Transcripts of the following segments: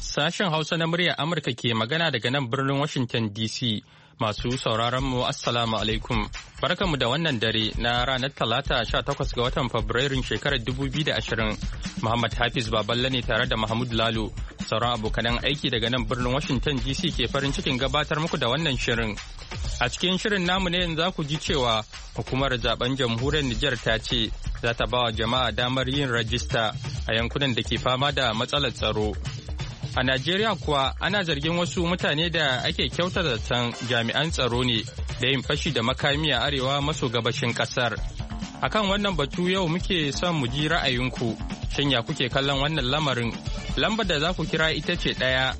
Sashen Hausa na muryar Amurka ke magana daga nan birnin Washington DC. Masu sauraron mu Assalamu alaikum. Barkanmu da wannan dare na ranar Talata 18 ga watan Fabrairun shekarar 2020. Muhammad Hafiz Baballe ne tare da Mahmud Lalo. Sauran abokanan aiki daga nan birnin Washington DC ke farin cikin gabatar muku da wannan shirin. A cikin shirin namu ne yanzu za ku ji cewa hukumar zaben jamhuriyar Nijar ta ce za ta ba wa jama'a damar yin rajista a yankunan da ke fama da matsalar tsaro. A Najeriya kuwa ana zargin wasu mutane da ake kyauta zaton jami'an tsaro ne da yin fashi da makami a arewa maso gabashin kasar. Akan wannan batu yau muke son mu ji ra'ayinku, shin ya kuke kallon wannan lamarin? Lambar da za ku kira ita ce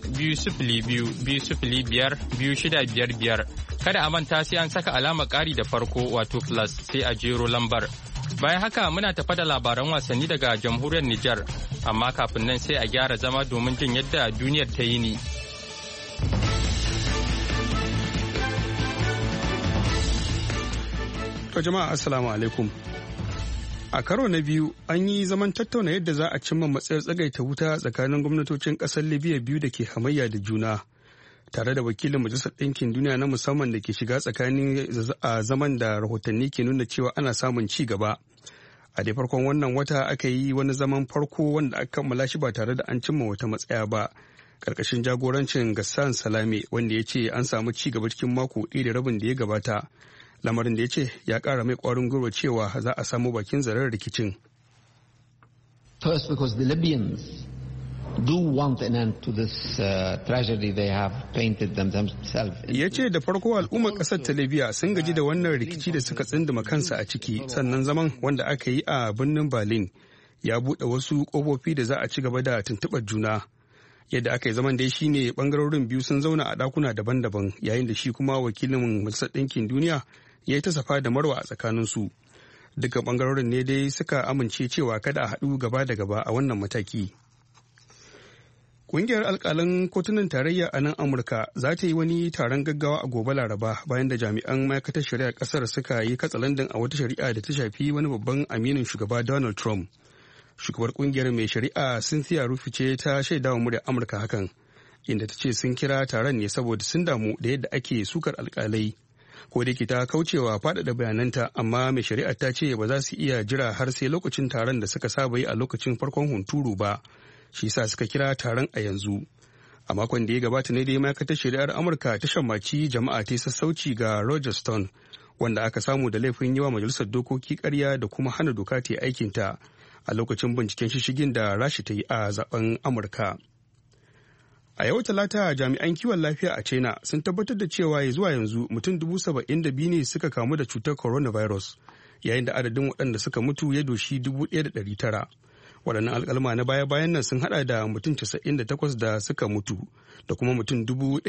1-202-205-2655. Kada a manta sai an saka alamar ƙari da farko wato plus sai a jero lambar. Bayan haka muna tafa da labaran wasanni daga jamhuriyar Nijar, amma kafin nan sai a gyara zama domin jin yadda duniyar ta yi ni. To jama'a assalamu alaikum. A karo na biyu an yi zaman tattauna yadda za a cimma matsayar tsagaita wuta tsakanin gwamnatocin ƙasar Libya biyu da ke hamayya da juna, tare da wakilin Majalisar Ɗinkin Duniya na musamman da ke shiga tsakanin a zaman da rahotanni ke nuna cewa ana samun ci gaba. A dai farkon wannan wata aka yi wani zaman farko wanda aka kammala shi ba tare da an cimma wata matsaya ba, ƙarƙashin jagorancin Ghassan Salame, wanda ya ce an samu ci gaba cikin mako ɗaya da rabin da ya gabata, lamarin da ya ce ya ƙara mai ƙwarin gwiwa cewa za a samu bakin zaren rikicin. First, because the Libyans do want an end to this tragedy they have painted themselves. Ya ce da farko al'ummar ƙasar ta Libya sun gaji da wannan rikici da suka tsinduma kansa a ciki, sannan zaman wanda aka yi a birnin Berlin ya buɗe wasu ƙofofi da za a ci gaba da tuntuɓar juna. Yadda aka yi zaman dai shine ɓangarorin biyu sun zauna a ɗakuna daban-daban, yayin da shi kuma wakilin Majalisar Ɗinkin Duniya ya yi ta safa da marwa a tsakaninsu. Duka ɓangarorin ne dai suka amince cewa kada a haɗu gaba da gaba a wannan mataki. Ƙungiyar alƙalan kotunan tarayya a nan Amurka za ta yi wani taron gaggawa a gobe Laraba bayan da jami'an ma'aikatar shari'ar ƙasar suka yi katsalandan a wata shari'a da ta shafi wani babban aminin shugaba Donald Trump. Shugabar ƙungiyar mai shari'a Cynthia Rufi ce ta shaidawa muryar Amurka hakan, inda ta ce sun kira taron ne saboda sun damu da yadda ake sukar alƙalai. Ko da ke ta kaucewa faɗaɗa bayananta, amma mai shari'ar ta ce ba za su iya jira har sai lokacin taron da suka saba yi a lokacin farkon hunturu ba. Shi sa suka kira taron a yanzu. A makon da ya gabata ne dai ma'aikatar shari'ar Amurka ta shammaci jama'a ta sassauci ga Roger Stone, wanda aka samu da laifin yi wa majalisar dokoki ƙarya da kuma hana doka ta aikinta a lokacin binciken shishigin da Rasha ta yi a zaben Amurka. A yau Talata jami'an kiwon lafiya a China sun tabbatar da cewa zuwa yanzu mutum 72,000 ne suka kamu da cutar coronavirus, yayin da adadin waɗanda suka mutu ya doshi 1,900. Waɗannan alƙalma na baya-bayan nan sun haɗa da mutum 98 da suka mutu da kuma mutum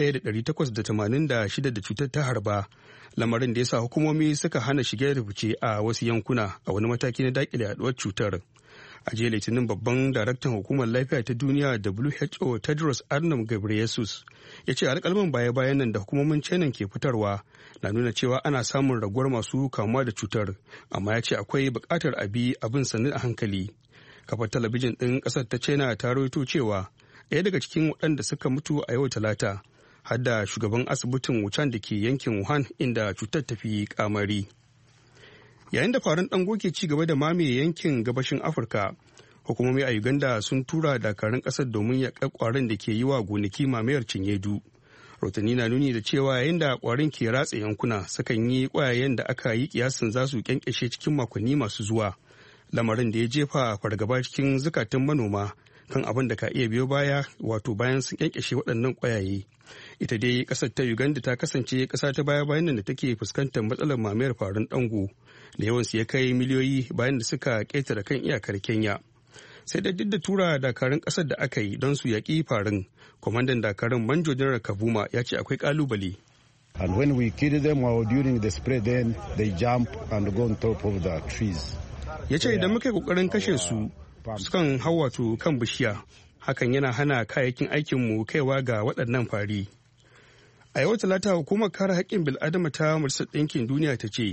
1,886 da cutar ta harba, lamarin da ya sa hukumomi suka hana shige da fice a wasu yankuna a wani mataki na daƙile yaduwar cutar. A jiya Litinin babban daraktan hukumar lafiya ta duniya WHO Tedros Adhanom Ghebreyesus ya ce alƙalman baya-bayan nan da hukumomin China ke fitarwa na nuna cewa ana samun raguwar masu kamuwa da cutar, amma ya ce akwai buƙatar a bi abin sannu a hankali. Kafar talabijin ɗin ƙasar ta China ta rawaito cewa ɗaya daga cikin waɗanda suka mutu a yau Talata har da shugaban asibitin Wuhan da ke yankin Wuhan inda cutar ta fi kamari. Yayin da farin ɗango ke ci gaba da mamaye yankin gabashin Afirka, hukumomi a Uganda sun tura dakarun ƙasar domin yaƙar ƙwarin da ke yi wa gonaki mamayar cinyedu. Rotani na nuni da cewa yayin da ƙwarin ke ratsa yankuna sukan yi ƙwayayen da aka yi kiyasin za su ƙyanƙyashe cikin makonni masu zuwa. Lamarin da ya jefa fargaba cikin zukatan manoma kan abin da ka iya biyo baya, wato bayan sun kyankyashe waɗannan ƙwayaye. Ita dai ƙasar ta Uganda ta kasance ƙasa ta baya-bayan nan da take fuskantar matsalar mamayar farin dango da yawansu ya kai miliyoyi bayan da suka ƙetare kan iyakar Kenya. Sai da duk da tura dakarun ƙasar da aka yi don su yaƙi farin, kwamandan dakarun Manjo Janar Kavuma ya ce akwai ƙalubale. And when we kill them or during the spray, then they jump and go on top of the trees. Ya ce idan muka yi kokarin kashe su sukan hau wato kan bishiya, hakan yana hana kayayyakin aikinmu kaiwa ga waɗannan fari. A yau Talata hukumar kare haƙƙin bil'adama ta Majalisar Ɗinkin Duniya ta ce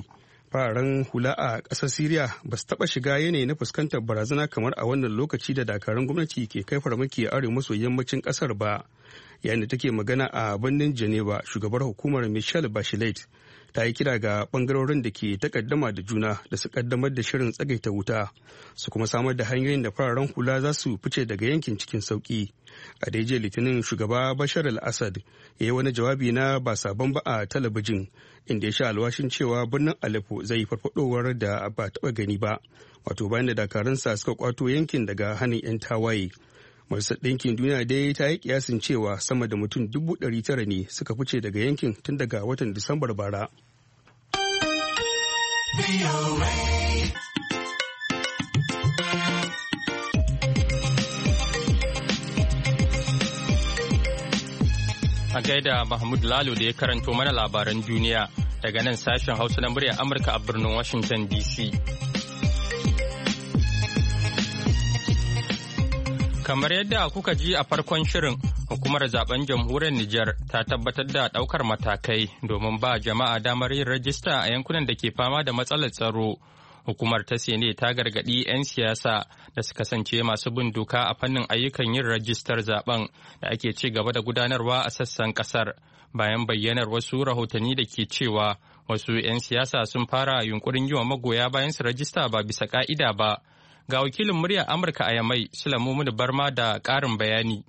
fararen hula a ƙasar Siriya ba su taɓa shiga yanayi na fuskantar barazana kamar a wannan lokaci da dakarun gwamnati ke kai farmaki a arewa maso yammacin ƙasar ba. Yayin da take magana a birnin Geneva, shugabar hukumar Michelle Bachelet ta yi kira ga bangarorin da ke takaddama da juna da su kaddamar da shirin tsagaita wuta su kuma samar da hanyoyin da fararen hula za su fice daga yankin cikin sauki. A daidai litinin shugaba Bashar al-Assad ya yi wani jawabi na ba sabon ba a talabijin inda ya sha alwashin cewa birnin Aleppo zai farfadowar da ba taɓa gani ba, wato bayan da dakarunsa suka kwato yankin daga hannun 'yan tawaye. Majalisar Ɗinkin Duniya dai ta yi kiyasin cewa sama da mutum 900,000 ne suka fice daga yankin tun daga watan Disambar bara. A gaida Mahmud Lalo da ya karanto mana labaran duniya daga nan sashen Hausa na muryar Amurka a birnin Washington DC. Kamar yadda kuka ji a farkon shirin, hukumar zaben jamhuriyar Nijar ta tabbatar da ɗaukar matakai domin ba jama'a damar yin rajista a yankunan da ke fama da matsalar tsaro. Hukumar ta Sene ta gargaɗi 'yan siyasa da su kasance masu bin doka a fannin ayyukan yin rajistar zaben da ake ci gaba da gudanarwa a sassan ƙasar, bayan bayyanar wasu rahotanni da ke cewa wasu 'yan siyasa sun fara yunkurin yi wa magoya bayan su rajista ba bisa ƙa'ida ba. Ga wakilin muryar Amurka a Yamai, Sulamu Barma da ƙarin bayani.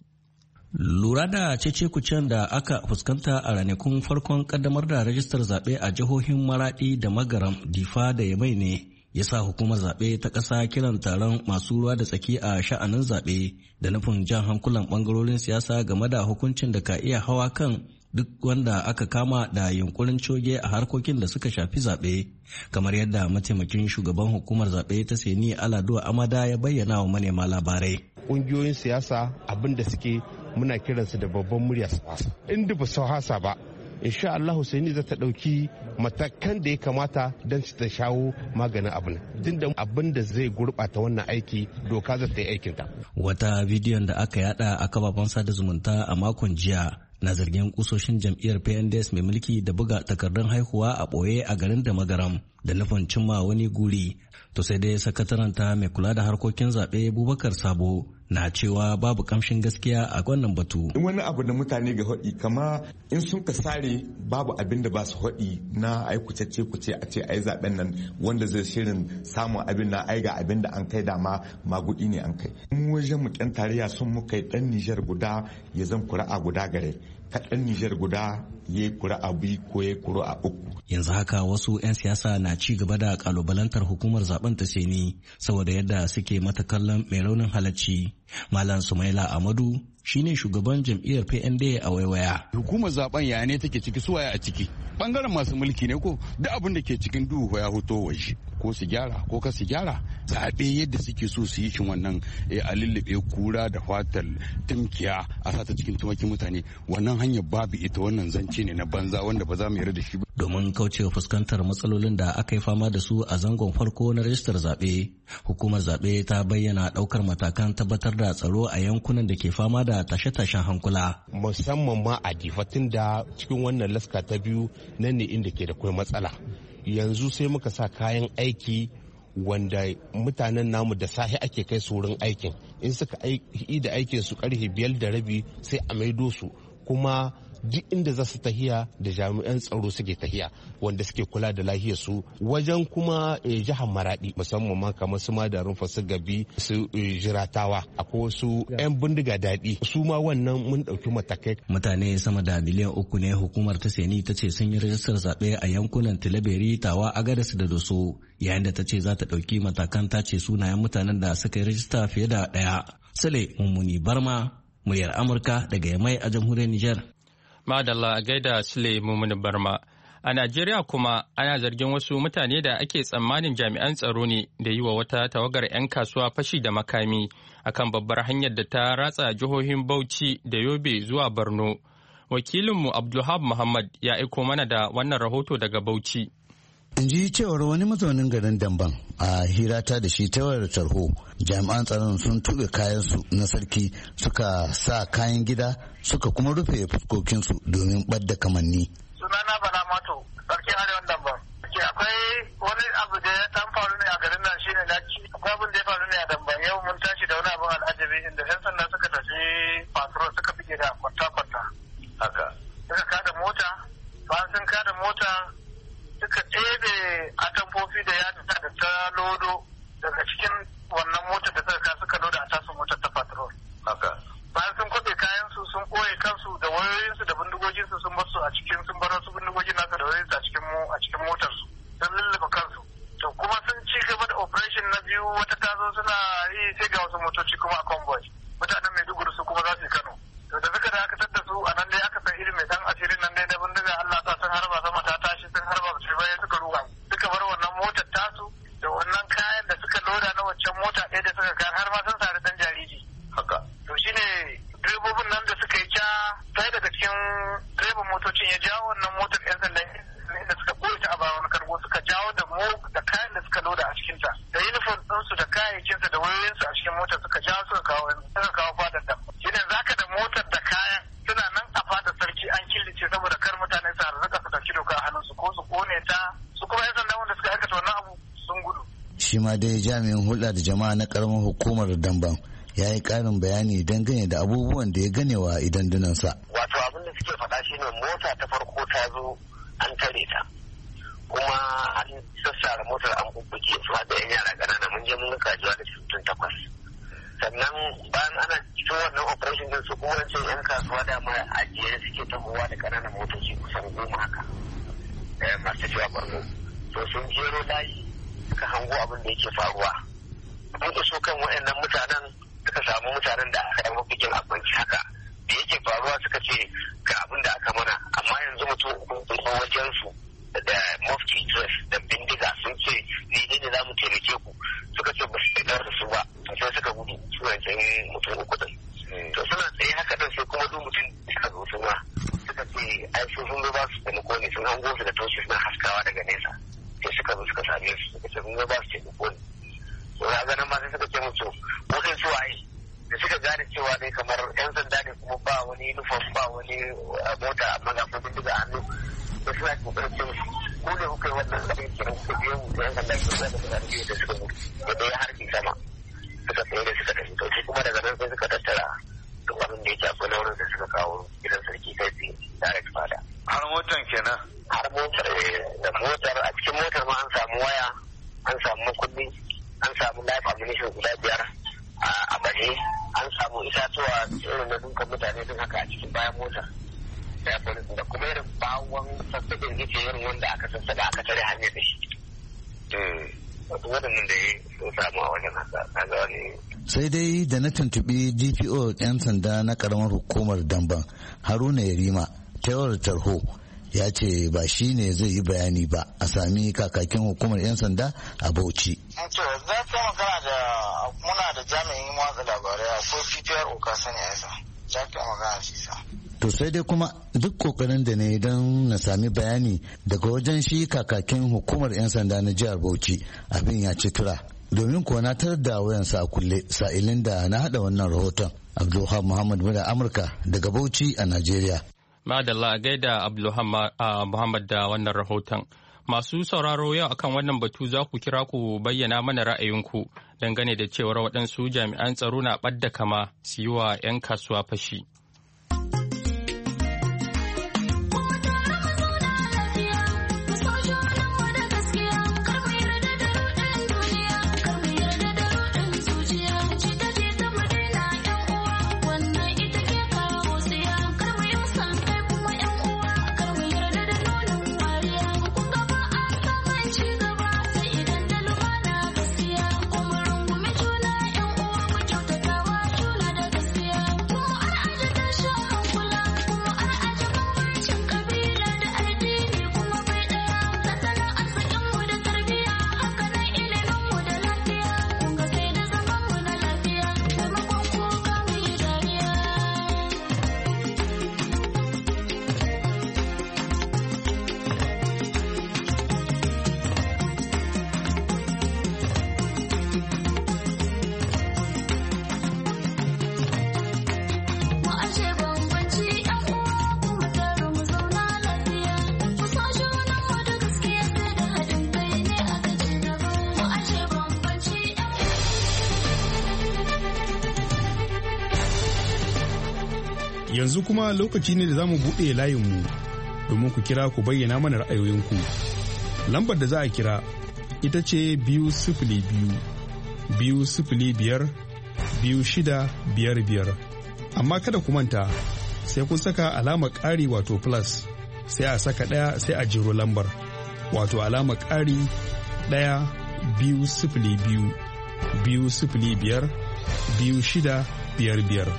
Lura da cece-kucen da aka fuskanta a ranakun farkon kaddamar da rajistar zaɓe a jihohin Maraɗi da Magaram, Difa da Yamai ne ya sa hukumar zaɓe ta ƙasa kiran taron masu ruwa da tsaki a sha'anin zaɓe da nufin jan hankulan ɓangarorin siyasa game da hukuncin da ka iya hawa kan duk wanda aka kama da yunkurin coge a harkokin da suka shafi zaɓe, kamar yadda mataimakin shugaban hukumar zaɓe ta Seni Aladuwa Amada ya bayyana wa manema labarai. Ƙungiyoyin siyasa abin da suke muna kiransu da babban murya su fasa. Inda ba su hasa ba, insha Allah Husaini za ta ɗauki matakan da ya kamata don ta shawo maganin abin. Tunda abin da zai gurɓata wannan aiki doka za ta yi aikinta. Wata bidiyon da aka yada a kafafen sada zumunta a makon jiya na zargin kusoshin jam'iyyar PNDS mai mulki da buga takardun haihuwa a ɓoye a garin da Magaram da nufin cimma wani guri. To sai dai sakataranta mai kula da harkokin zaɓe Bubakar Sabo na cewa babu kamshin gaskiya a wannan batu. Wani abu da mutane ga haɗi kama in sun ka sare babu abin da ba su haɗi na ai kuce a ce ai zaben nan wanda zai shirin samun abin na ai ga abin da an kai dama magudi ne an kai. Mu wajen mu ƙyan tarayya sun muka yi ɗan Nijar guda ya zan kuri'a guda gare. Ka ɗan Nijar guda ya yi kuri'a biyu ko ya yi kuri'a uku. Yanzu haka wasu 'yan siyasa na ci gaba da kalubalantar hukumar zaben ta Seni saboda yadda suke mata kallon mai raunin halacci. Malam Sumaila Amadu shine shugaban jam'iyyar PND a waiwaya. Hukumar zaben ya ne take ciki suwaye a ciki. Bangaren masu mulki ne ko duk abin da ke cikin duhu ya hoto waje. Ko su gyara ko ka su gyara zaɓe yadda suke so su yi shin wannan a lullube kura da fatar timkiya a sata cikin tumakin mutane wannan hanyar babu ita, wannan zance ne na banza wanda ba za mu yarda da shi ba. Domin kaucewa fuskantar matsalolin da aka yi fama da su a zangon farko na rajistar zaɓe, hukumar zaɓe ta bayyana ɗaukar matakan tabbatar da tsaro a yankunan da ke fama da tashe-tashen hankula. Musamman ma a Difatin da cikin wannan laska ta biyu nan ne inda ke da kai matsala. Yanzu sai muka sa kayan aiki wanda mutanen namu da sahi ake kai su wurin aikin, in suka yi da aikin su karfe 5:30 sai a maido su, kuma duk inda za su tahiya da jami'an tsaro suke tahiya wanda suke kula da lahiyar su. Wajen kuma jihar Maradi musamman ma kamar su Madarin Fasu Gabi su Jiratawa akwai wasu 'yan bindiga daɗi su ma wannan mun ɗauki matakai. Mutane sama da miliyan 3 ne hukumar ta Seni ta ce sun yi rajistar zaɓe a yankunan Tilaberi, Tawa, Agadas da Doso, yayin da ta ce za ta ɗauki matakan tace sunayen mutanen da suka yi rajista fiye da ɗaya. Sule Mummuni Barma, muryar Amurka daga Yamai a jamhuriyar Nijar. Madalla a gaida Sule Mumuni Barma. A Najeriya kuma ana zargin wasu mutane da ake tsammanin jami'an tsaro ne da yi wa wata tawagar 'yan kasuwa fashi da makami akan babbar hanyar da ta ratsa jihohin Bauchi da Yobe zuwa Borno. Wakilinmu Abdulhab Muhammad ya aiko mana da wannan rahoto daga Bauchi. In ji cewar wani mazaunin garin Damban a hirata da shi ta wayar tarho, jami'an tsaron sun tuɓe kayansu na sarki suka sa kayan gida suka kuma rufe fuskokinsu domin ɓadda kamanni. Sunana Bala Mato, sarki arewan Damban. Akwai wani da yadda da ta lodo daga cikin wannan motar da suka loda a tasu motar ta patrol. Haka. Bayan sun kwaɓe kayansu sun ɓoye kansu da wayoyinsu da bindigoginsu sun bar su a cikin sun bar wasu bindigogin nasa da wayoyinsu a cikin motarsu sun lullube kansu. To kuma sun ci gaba da operation na biyu wata tazo suna yi sai ga wasu motoci kuma a convoy. Mutanen Maiduguri su kuma za su yi Kano. To da suka dakatar da su a nan dai aka san irin mai dan asirin nan dai da bindiga Allah sa sun harba sama ta tashi sun harba su bayan suka ruga. Suka bar wannan motar tasu da wannan kayan da suka loda na waccan mota ɗaya da suka kai har ma sun sari dan jariri. Haka. To shine direbobin nan da suka yi ca ɗaya daga cikin direban motocin ya jawo wannan motar 'yan sanda da suka ɓoye ta a bayan kargo suka jawo da kayan da suka loda a cikinta da uniform ɗinsu da kayayyakinsu da wayoyinsu a cikin motar suka jawo suka kawo fadar da shine zaka da motar da kayan suna nan a fadar sarki an killace saboda kar mutane su harzuka su ɗauki doka a hannunsu ko su kone ta su kuma 'yan sanda wanda suka aikata wannan abu sun gudu. Shi ma dai jami'in hulɗa da jama'a na ƙaramin hukumar Damban ya yi ƙarin bayani dangane da abubuwan da ya ganewa idan dunansa. Wato abin da suke faɗa shine mota ta farko ta zo an tare ta kuma an sassara motar an bubbuke su da yan yara ƙanana mun je mun ga kajuwa da mutum 8 sannan bayan ana cikin wannan operation din su kuma wancan yan kasuwa da ma ajiye suke tahowa da ƙananan motoci kusan 10 haka masu tafiya Borno to sun jero layi suka hango abin da yake faruwa an iso kan waɗannan mutanen suka samu mutanen da aka yi mafikin abinci haka da yake faruwa suka ce ga abin da aka mana amma yanzu mutum uku wajen su da mufti dress da bindiga sun ce ni ne za mu taimake ku suka ce ba su da su ba sai suka gudu su wancan mutum uku din to suna tsaye haka din sai kuma duk mutum suka zo su ma suka ce ai sun zo ba su taimako ne sun hango su da toshi suna haskawa daga nesa sai suka zo suka same su suka ce sun zo ba su taimako ne to ya ganin ma sai suka ce mutu mutum su waye da suka gane cewa dai kamar yan sanda ne kuma ba wani uniform ba wani mota amma ga kuma bindiga hannu da suna kokarin ce musu ko da kuka yi wannan abin kiran kuka biyo mu da yan sanda ke da mutane biyu da suka mutu da ɗaya harbi sama suka tsaye da suka tafi to kuma daga nan sai suka tattara duk abin da yake akwai laurin da suka kawo gidan sarki kai tsaye direct fada har motar kenan har motar da motar a cikin motar ma an samu waya an samu makulli an samu life ammunition guda 5 a baje an samu itatuwa irin na dukan mutane sun haka a cikin bayan mota da kuma irin bawon sassaƙin ice irin wanda aka sassaƙa aka tare hanyar da shi waɗannan da ya sun samu a wajen haka kaga wani. Sai dai da na tuntuɓi DPO 'yan sanda na ƙaramar hukumar Damban Haruna Yarima ta yawar tarho ya ce ba shi ne zai yi bayani ba a sami kakakin hukumar 'yan sanda a Bauchi. To za ta magana da muna da jami'in watsa labarai a ko CPR Okasa ne yasa za ta magana shi sa. To sai dai kuma duk kokarin da ne don na sami bayani daga wajen shi kakakin hukumar 'yan sanda na jihar Bauchi abin ya ci tura. Domin kuwa na tarar da wayansa a kulle sa'ilin da na haɗa wannan rahoton. Abdulwahab Muhammad Mura Amurka daga Bauchi a Najeriya. Madalla a gaida Muhammad da wannan rahoton. Masu sauraro yau akan wannan batu za ku kira ku bayyana mana ra'ayinku dangane da cewar waɗansu jami'an tsaro na ɓadda kama su yi wa 'yan kasuwa fashi. Yanzu kuma lokaci ne da za mu buɗe layinmu domin ku kira ku bayyana mana ra'ayoyinku. Lambar da za a kira ita ce 202-205-2655. Amma kada ku manta sai kun saka alamar ƙari wato plus sai a saka ɗaya sai a jiro lambar wato alamar ƙari 1-202-205-2655.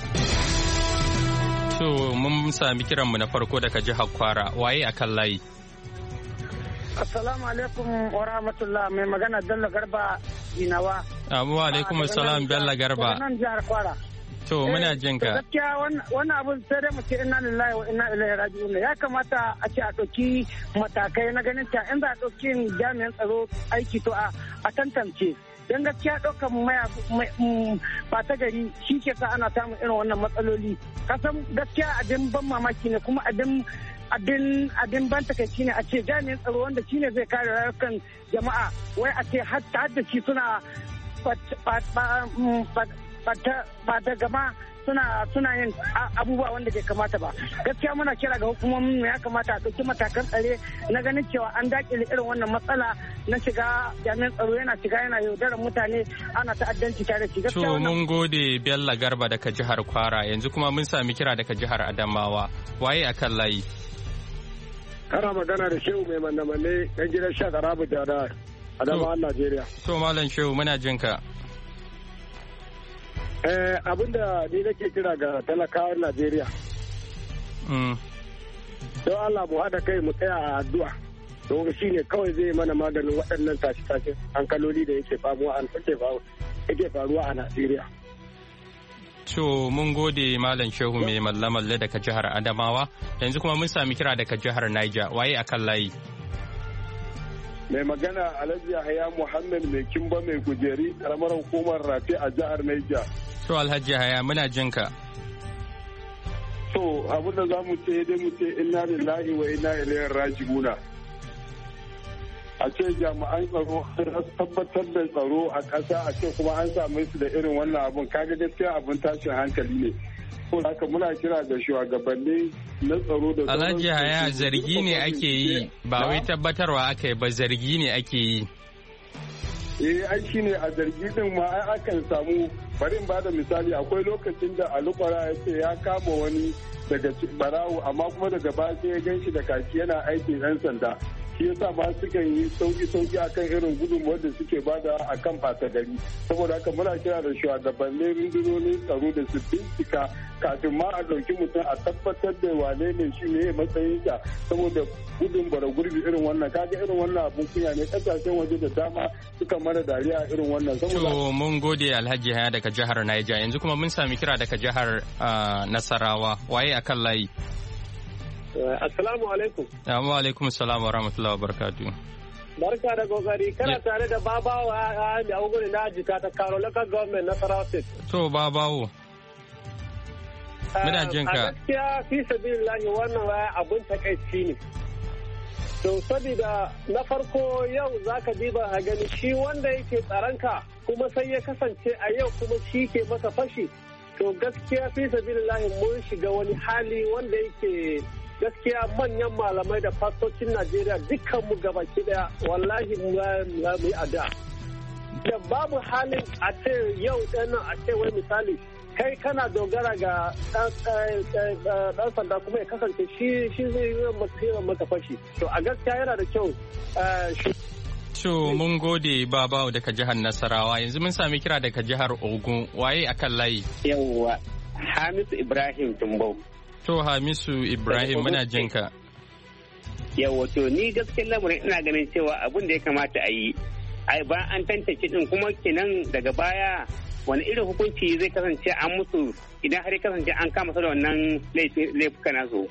To mun sami kiranmu na farko daga jihar Kwara, waye a kan layi? Assalamu alaikum wa rahmatullah, mai magana Bello Garba Dinawa. Abu alaikum assalam Bello Garba. Nan jihar Kwara. To muna jin ka. Gaskiya wannan abun sai dai mu ce inna lillahi wa inna ilaihi raji'un. Ya kamata a ce a ɗauki matakai na ganin ta in za a ɗauki jami'an tsaro aiki to a tantance. Don gaskiya ɗaukar ba ta gari shi ke sa ana samun irin wannan matsaloli. Kasan gaskiya abin ban mamaki ne kuma abin ban takaici ne a ce jami'in tsaro wanda shine zai kare rayukan jama'a wai a ce har da shi suna ba ta gama suna yin abubuwa wanda bai kamata ba. Gaskiya muna kira ga hukumomin ya kamata a ɗauki matakan tsare na ganin cewa an dakile irin wannan matsala na shiga jami'an tsaro yana shiga yana yaudarar mutane ana ta'addanci tare da shi. To mun gode Bello Garba daga jihar Kwara, yanzu kuma mun sami kira daga jihar Adamawa, waye akan layi? Kana magana da Shehu mai manne ɗan gidan Shakarabu da Adamawa Najeriya. To Malam Shehu muna jin ka. Abinda ni nake kira ga talakawan Najeriya. Don Allah mu haɗa kai mu tsaya a addu'a. Don shi ne kawai zai mana maganin waɗannan tashi-tashin hankaloli da yake faruwa a Najeriya. To mun gode Malam Shehu mai malle daga jihar Adamawa, yanzu kuma mun sami kira daga jihar Niger, waye akan layi? Mai magana Alhaji Yahaya Muhammad mai kimba mai kujeri karamar hukumar Rafi a jihar Niger. To Alhaji Yahaya muna jin ka. To abin da za mu ce dai mu ce inna lillahi wa inna ilaihi raji'una. A ce jami'an tsaro sun tabbatar da tsaro a ƙasa a ce kuma an same su da irin wannan abun kaga gaskiya abun tashin hankali ne. Ko haka muna kira ga shugabanni na tsaro da Alhaji Yahaya zargi ne ake yi ba wai tabbatarwa aka yi ba, zargi ne ake yi. Ai shine a zargi din ma ai akan samu, bari in bada misali, akwai lokacin da Alukwara ya ce ya kama wani daga barawo amma kuma daga baya sai ya ganshi da kaki yana aikin 'yan sanda. Shi yasa ba su kan yi sauki akan irin gudunmuwar da suke bada akan ɓata gari. Saboda haka muna kira da shugabannin rundunonin tsaro da su bincika kafin ma a ɗauki mutum a tabbatar da wane ne shi ne matsayinsa, saboda gudun bara gurbi irin wannan kaga irin wannan abun kunya ne, kasashen waje da dama suka mara dariya irin wannan. To mun gode Alhaji Haya daga jihar Niger, yanzu kuma mun sami kira daga jihar Nasarawa, waye akan layi? Assalamu alaikum. Wa alaikum salam wa rahmatullahi wa barakatuh. Barka da kokari, kana tare da Babawo da Uguri na jika ta Karo local government na Nasarawa State. To Babawo. Muna jin ka. A gaskiya fi sabilillahi wannan abun takaici ne. To saboda na farko yau zaka diba a gani shi wanda yake tsaranka kuma sai ya kasance a yau kuma shi ke masa fashi. To gaskiya fi sabilillahi mun shiga wani hali wanda yake gaskiya manyan malamai da fastocin Najeriya dukkan mu gabaki daya wallahi mu yi ada. Da babu halin a ce yau ɗan a ce wai misali kai kana dogara ga ɗan sanda kuma ya kasance shi zai yi maka fashi. To a gaskiya yana da kyau. To mun gode Babawo daga jihar Nasarawa, yanzu mun sami kira daga jihar Ogun, waye akan layi? Yawwa Hamisu Ibrahim Tumbau. To Hamisu Ibrahim muna jin ka. Yawwa to ni gaskiyar lamarin ina ganin cewa abin da ya kamata a yi ai ba an tantance din kuma kenan daga baya wani irin hukunci zai kasance an musu idan har ya kasance an kama su da wannan laifuka nasu.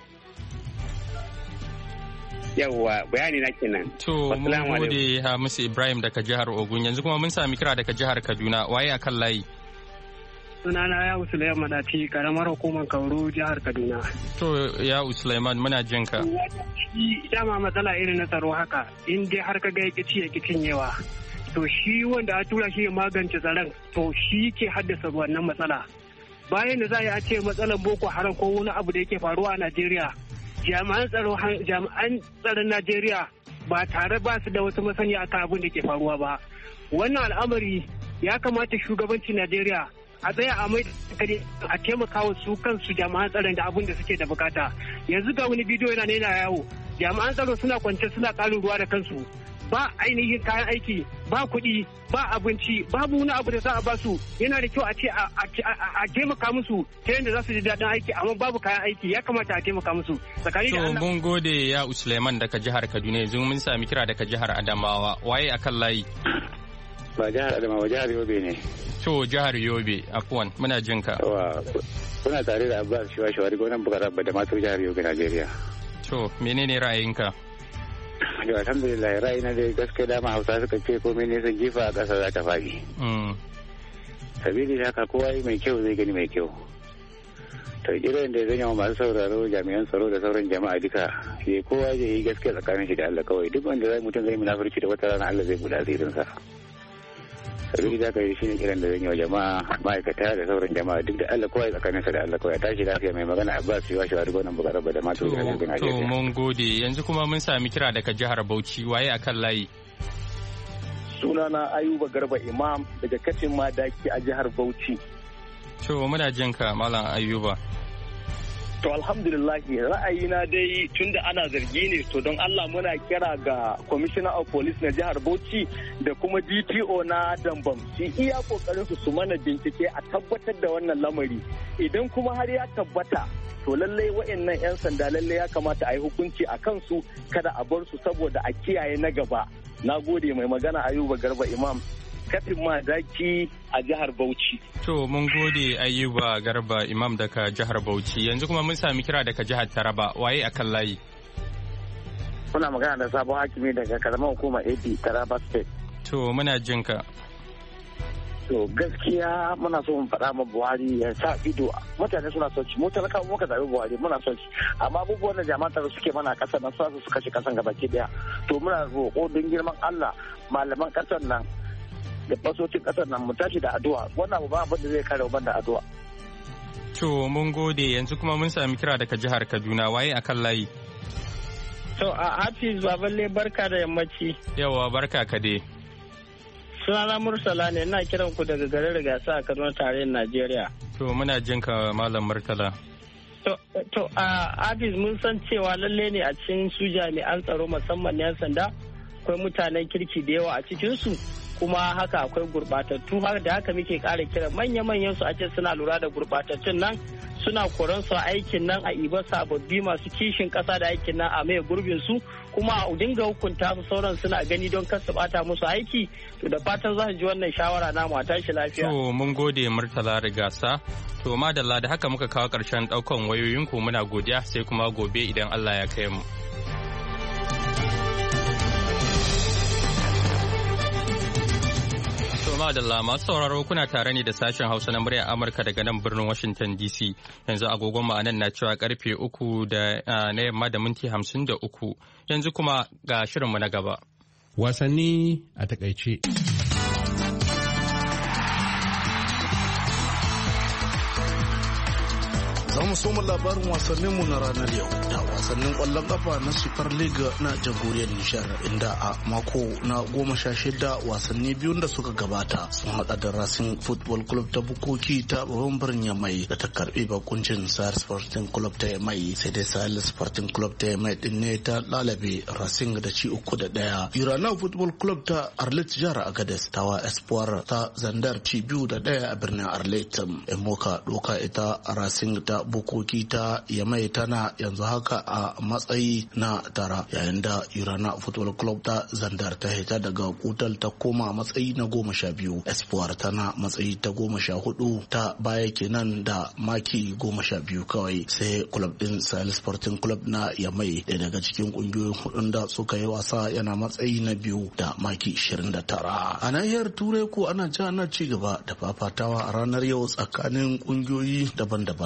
Yawwa bayani na kenan. To mun gode Hamisu Ibrahim daga jihar Ogun, yanzu kuma mun sami kira daga jihar Kaduna, waye akan layi? Sunana ya Usulaiman Madati, karamar hukumar Kauru, jihar Kaduna. To ya Usulaiman muna jin ka. Dama matsala irin na tsaro haka, in dai har ka ga ya cinyewa. To shi wanda a tura shi ya magance tsaron, to shi ke haddasa wannan matsala. Bayan da za a ce matsalar Boko Haram ko wani abu da yake faruwa a Najeriya, jami'an tsaron Najeriya ba tare ba su da wata masaniya akan abin da ke faruwa ba. Wannan al'amari ya kamata shugabancin Najeriya a tsaya a mai a taimaka wa su kansu jami'an tsaron da abin da suke da bukata. Yanzu ga wani bidiyo yana yawo, jami'an tsaro suna kwance suna ƙarin ruwa da kansu, ba ainihin kayan aiki, ba kuɗi, ba abinci, babu wani abu da za a basu. Yana da kyau a ce a taimaka musu ta yadda za su ji daɗin aiki, amma babu kayan aiki, ya kamata a taimaka musu. To mun gode ya Suleiman daga jihar Kaduna. Yanzu mun sami kira daga jihar Adamawa. Waye akan layi? Ba jihar Adamawa, jihar Yobe ne. To jihar Yobe, afwan, muna jin ka. Kuna tare da Abbas Shiwa gonan Bukar da Matur jihar Yobe, Najeriya. To menene ra'ayinka? Alhamdulillah, ra'ayina dai gaskiya dama Hausa suka ce komai ne sun jifa a ƙasa za ta faɗi. Sabili da haka kowa mai kyau zai gani mai kyau. To irin da zan yi masu sauraro jami'an tsaro da sauran jama'a duka sai kowa zai yi gaskiya tsakanin shi da Allah kawai, duk wanda mutum zai munafurci da wata rana Allah zai buɗe asirinsa. Sabili da haka shi ne kiran da zan yi wa jama'a ma'aikata da sauran jama'a duk da Allah kawai tsakaninsa da Allah kawai, tashi lafiya. Mai magana Abbas Shiwa gonan Bukar da Matur jihar Yobe, Najeriya. To mun gode. Yanzu kuma mun sami kira daga jihar Bauchi. Waye akan layi? Sunana Ayuba Garba Imam daga Kacin Madaki a jihar Bauchi. To muna jin ka Malam Ayuba. To alhamdulillah, ra'ayina dai tunda ana zargi ne, to don Allah muna kira ga Commissioner of Police na jihar Bauchi da kuma DPO na Dambam su iya kokarin su mana bincike a tabbatar da wannan lamari. Idan kuma har ya tabbata, to lallai wa'annan 'yan sanda lallai ya kamata a yi hukunci a kansu, kada a bar su saboda a kiyaye na gaba. Na gode. Mai magana Ayuba Garba Imam, Kafin Madaki a jihar Bauchi. To mun gode Ayuba Garba Imam daga jihar Bauchi. Yanzu kuma mun sami kira daga jihar Taraba. Waye akan layi? Muna magana da sabon hakimi daga karamar hukumar AP Taraba State. To muna jin ka. To gaskiya muna so mu faɗa ma Buhari ya sa ido, mutane suna son mu talakawa muka zaɓi Buhari muna son shi, amma abubuwan da jama'a tsaro suke mana ƙasar nan su kashe ƙasan gabaki ɗaya. To muna roƙo don girman Allah malaman ƙasar nan da fasocin ƙasar nan mu tashi da addu'a, wannan abu ba abin da zai kare ban da addu'a. To mun gode. Yanzu kuma mun sami kira daga jihar Kaduna. Waye akan layi? To a Hafiz Baballe, barka da yammaci. Yawa barka ka dai. Sunana Murtala ne, ina kiran ku daga garin Rigasa a Kaduna tarayyar Najeriya. To muna jin ka Malam Murtala. To a Hafiz, mun san cewa lalle ne a cikin su jami'an tsaro musamman 'yan sanda akwai mutanen kirki da yawa a cikin su, kuma haka akwai gurbatattu, har da haka muke ƙara kira manya-manyan su a ce suna lura da gurbatattun nan, suna koran su aikin nan a iba sababbi masu kishin ƙasa da aikin nan a mai gurbin su, kuma a dinga hukunta su sauran suna gani don kar su bata musu aiki. To da fatan za su ji wannan shawara na mu tashi lafiya. To mun gode Murtala Rigasa. To madalla da haka muka kawo ƙarshen ɗaukan wayoyinku, muna godiya sai kuma gobe idan Allah ya kai mu. Madalla masu sauraro kuna tare ne da sashen Hausa na muryar Amurka daga nan birnin Washington DC. Yanzu agogon mu anan na cewa karfe 3 da na yamma da minti 53. Yanzu kuma ga shirinmu na gaba. Wasanni a takaice. Za mu soma labarin wasanninmu na ranar yau da wasannin kwallon kafa na Super League na jamhuriyar Nijar, inda a mako na 16 wasanni biyun da suka gabata sun hada da Racing Football Club ta Bukoki ta babban birnin Yamai da ta karbi bakuncin Sahel Sporting Club ta Yamai, sai dai Sahel Sporting Club ta Yamai din ne ta lalabe Racing da ci 3-1. Irana Football Club ta Arlet jihar Agadez ta wa Espoir ta Zandar ci 2-1 a birnin Arlet. Emoka doka ita Racing ta Bukoki ta Yamai tana yanzu haka a matsayi na tara, yayin da Irana Football Club ta Zandar ta hita daga kutal ta koma matsayi na 12. Espoir tana matsayi ta 14 ta baya kenan da maki 12 kawai, sai club din Sahel Sporting Club na Yamai da daga cikin kungiyoyin hudun da suka yi wasa yana matsayi na 2 da maki 29. A nahiyar Turai ko ana ci gaba da fafatawa a ranar yau tsakanin kungiyoyi daban-daban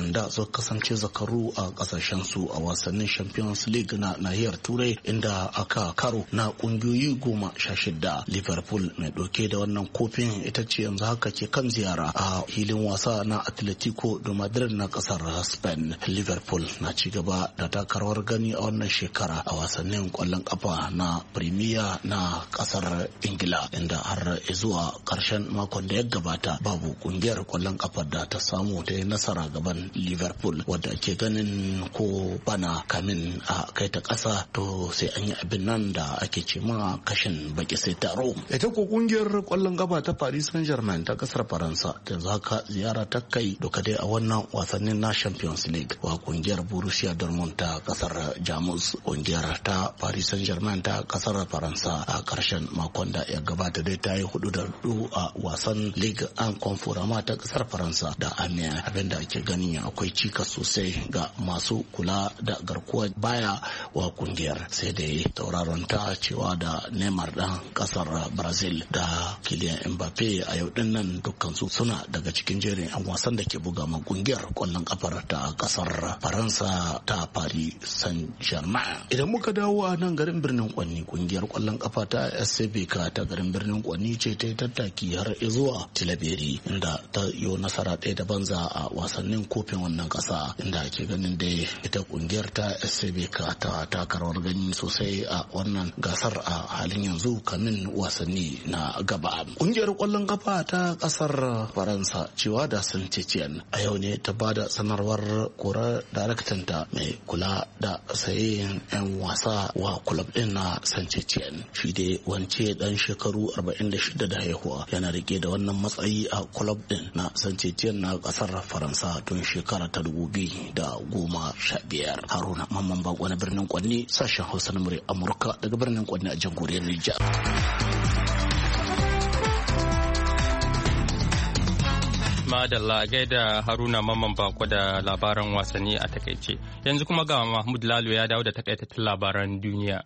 waɗanda suka kasance zakaru a kasashen su a wasannin Champions League na nahiyar Turai, inda aka karo na kungiyoyi 16. Liverpool mai ɗauke da wannan kofin ita ce yanzu haka ke kan ziyara a hilin wasa na Atletico de Madrid na kasar Spain. Liverpool na ci gaba da takarwar gani a wannan shekara a wasannin kwallon kafa na Premier na kasar Ingila, inda har zuwa karshen makon da ya gabata babu kungiyar kwallon kafa da ta samu ta yi nasara gaban Liverpool, wadda ke ganin ko bana kamin a kai ta kasa to sai an yi abin nan da ake ce ma kashin baki sai taro. Ita ko kungiyar kwallon kafa ta Paris Saint-Germain ta kasar Faransa yanzu haka ziyara ta kai doka dai a wannan wasannin na Champions League wa kungiyar Borussia Dortmund ta kasar Jamus. Kungiyar ta Paris Saint-Germain ta kasar Faransa a karshen makon da ya gabata dai ta yi 4-4 a wasan Ligue 1 Conforama ta kasar Faransa da Amiens, abinda ake gani akwai cikas sosai ga masu kula da garkuwar baya wa kungiyar, sai dai tauraron ta cewa da Neymar dan kasar Brazil da Kylian Mbappe a yau din nan dukkansu suna daga cikin jerin 'yan wasan da ke buga ma kungiyar kwallon kafar ta kasar Faransa ta Paris Saint-Germain. Idan muka dawo a nan garin birnin Kwanni, kungiyar kwallon kafa ta SCBK ta garin birnin Kwanni ce ta yi tattaki har zuwa Tilaberi, inda ta yi nasara ɗaya da banza a wasannin kofin wannan ƙasa, inda ake ganin da ita kungiyar ta SCBK ta takarwar gani sosai a wannan gasar a halin yanzu kamin wasanni na gaba. Kungiyar kwallon kafa ta ƙasar Faransa cewa da Saint-Etienne a yau ne ta bada sanarwar korar daraktanta mai kula da sayen 'yan wasa wa kulab din na Saint-Etienne. Shi dai wance dan shekaru 46 da haihuwa yana rike da wannan matsayi a kulab din na Saint-Etienne na kasar Faransa tun shekara ta 2015. Haruna Mamman Bako na birnin Kwanni, sashen Hausa na murya Amurka daga birnin Kwanni a jamhuriyar Nijar. Madalla gaida Haruna Mamman Bako da labaran wasanni a takaice. Yanzu kuma ga Mahmud Lalo ya dawo da takaitattun labaran duniya.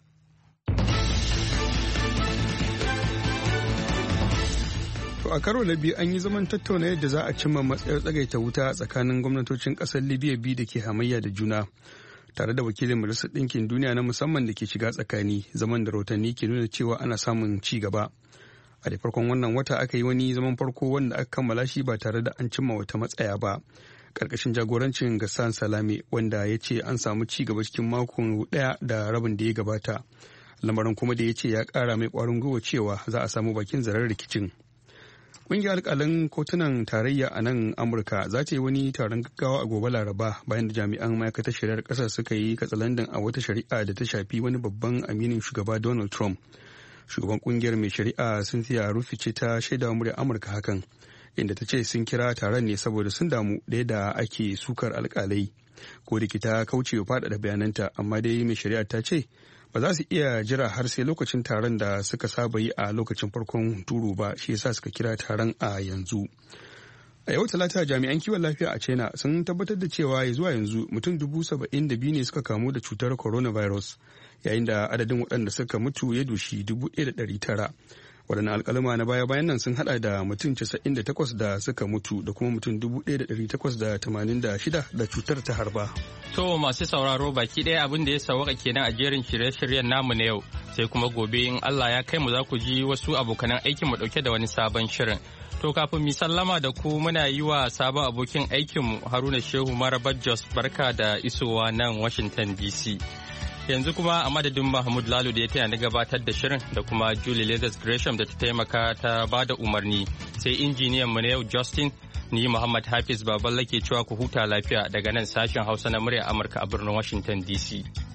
To a karo na biyu an yi zaman tattauna yadda za a cimma matsayar tsagaita wuta tsakanin gwamnatocin ƙasar Libya biyu da ke hamayya da juna, tare da wakilin Majalisar Ɗinkin Duniya na musamman da ke shiga tsakani, zaman da rahotanni ke nuna cewa ana samun ci gaba. A da farkon wannan wata aka yi wani zaman farko wanda aka kammala shi ba tare da an cimma wata matsaya ba, ƙarƙashin jagorancin Ghassan Salame, wanda ya ce an samu ci gaba cikin makon ɗaya da rabin da ya gabata, lamarin kuma da ya ce ya ƙara mai ƙwarin gwiwa cewa za a samu bakin zaren rikicin. Ƙungiyar alƙalan kotunan tarayya a nan Amurka za ta yi wani taron gaggawa a gobe Laraba bayan da jami'an ma'aikatar shari'ar ƙasar suka yi katsalandan a wata shari'a da ta shafi wani babban aminin shugaba Donald Trump. Shugaban ƙungiyar mai shari'a Cynthia Rufi ce ta shaida murya Amurka hakan, inda ta ce sun kira taron ne saboda sun damu da yadda ake sukar alƙalai. Ko da ta kaucewa faɗaɗa bayananta, amma dai mai shari'a ta ce ba za su iya jira har sai lokacin taron da suka saba yi a lokacin farkon hunturu ba, shi yasa suka kira taron a yanzu. A yau Talata, jami'an kiwon lafiya a China sun tabbatar da cewa zuwa yanzu mutum 72,000 ne suka kamu da cutar coronavirus, yayin da adadin waɗanda suka mutu ya dushi 1,900. Waɗannan alƙaluma na baya-bayan nan sun haɗa da mutum 98 da suka mutu da kuma mutum 1,886 da cutar ta harba. To masu sauraro baki ɗaya abin da ya sawaka kenan a jerin shirye-shiryen namu na yau, sai kuma gobe in Allah ya kai mu za ku ji wasu abokanan aikin mu ɗauke da wani sabon shirin. To kafin mi sallama da ku muna yi wa sabon abokin aikinmu Haruna Shehu Marabar Jos barka da isowa nan Washington DC. Yanzu kuma a madadin Mahmud Lalo da ya taya na gabatar da shirin da kuma Julie Leathers Gresham da ta taimaka ta ba da umarni, sai injiniyan mu na yau Justin, ni Muhammad Hafiz Baballa ke cewa ku huta lafiya daga nan sashen Hausa na murya Amurka a birnin Washington DC.